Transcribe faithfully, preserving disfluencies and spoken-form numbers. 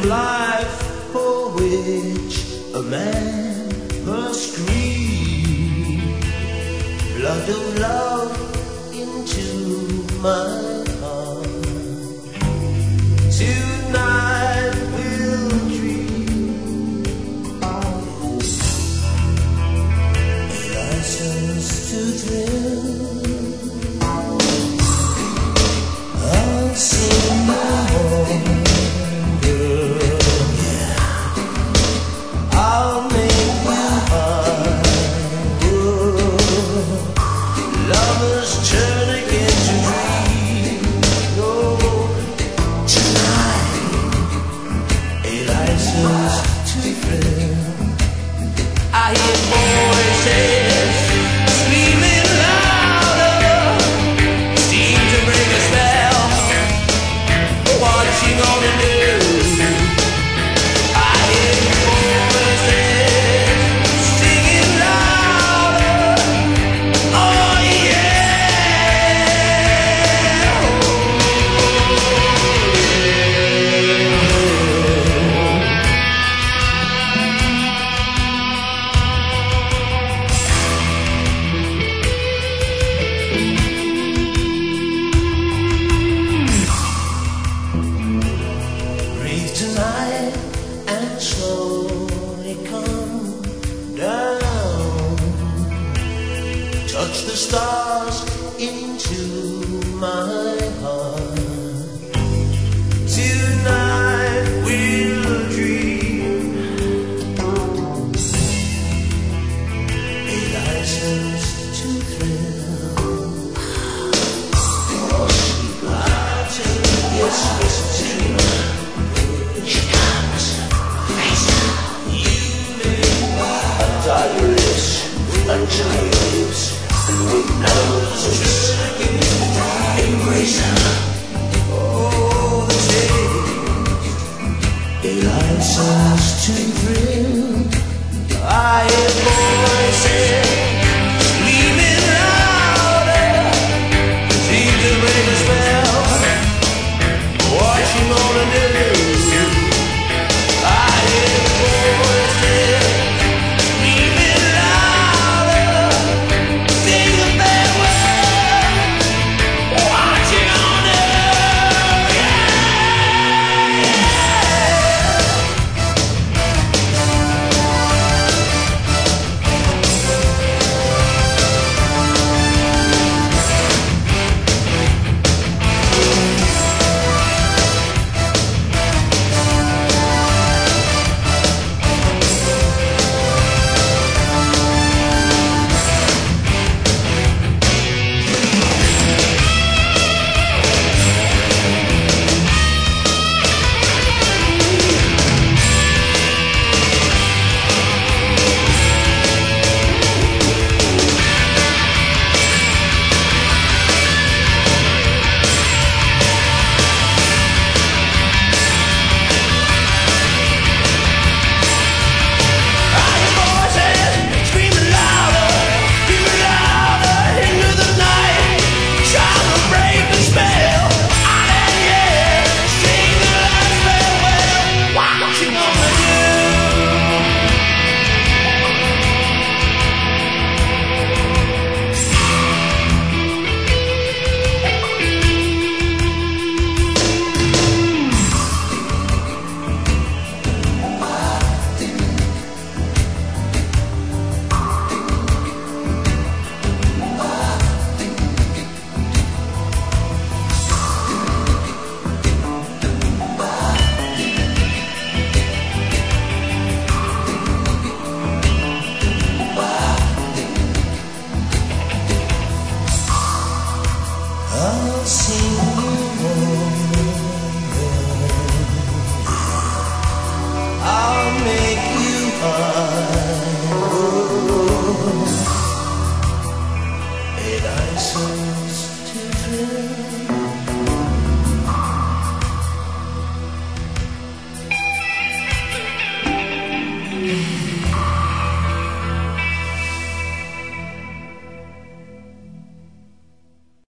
life for which a man must grieve. Blood of love into my heart. Tonight we'll dream of a license to thrill. I'll sing my home. Touch the stars into my heart. Tonight we'll dream a license to thrill. Oh, sweet love, yes, yes, dream. Here comes you make me untie your lips, untie your lips. Embrace her. Oh, the day, a license to thrill. I hear voices screaming louder, seem to break a spell. Watching all the news, I hear voices screaming louder. Sing a farewell, watching on the I'll see